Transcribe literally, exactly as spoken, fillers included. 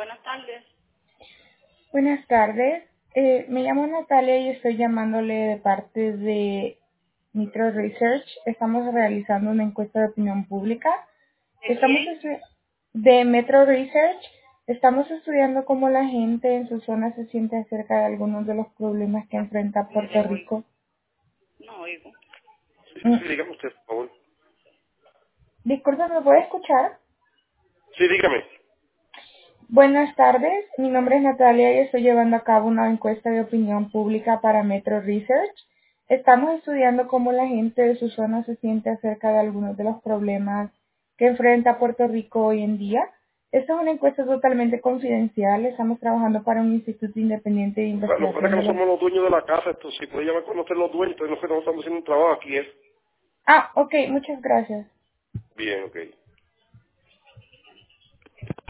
Buenas tardes. Buenas tardes. Eh, me llamo Natalia y estoy llamándole de parte de Metro Research. Estamos realizando una encuesta de opinión pública. ¿De Estamos quién? estu- de Metro Research. Estamos estudiando cómo la gente en su zona se siente acerca de algunos de los problemas que enfrenta No Puerto le oigo. Rico. No oigo. Sí, Mm, sí, dígame usted, por favor. Disculpe, ¿me puede escuchar? Sí, dígame. Buenas tardes, mi nombre es Natalia y estoy llevando a cabo una encuesta de opinión pública para Metro Research. Estamos estudiando cómo la gente de su zona se siente acerca de algunos de los problemas que enfrenta Puerto Rico hoy en día. Esta es una encuesta totalmente confidencial. Estamos trabajando para un instituto independiente de Lo que pasa es investigación que de no los... somos los dueños de la casa, esto si puede llamar con nosotros los dueños, entonces nosotros no estamos haciendo un trabajo aquí, ¿eh? Ah, ok, muchas gracias. Bien, ok.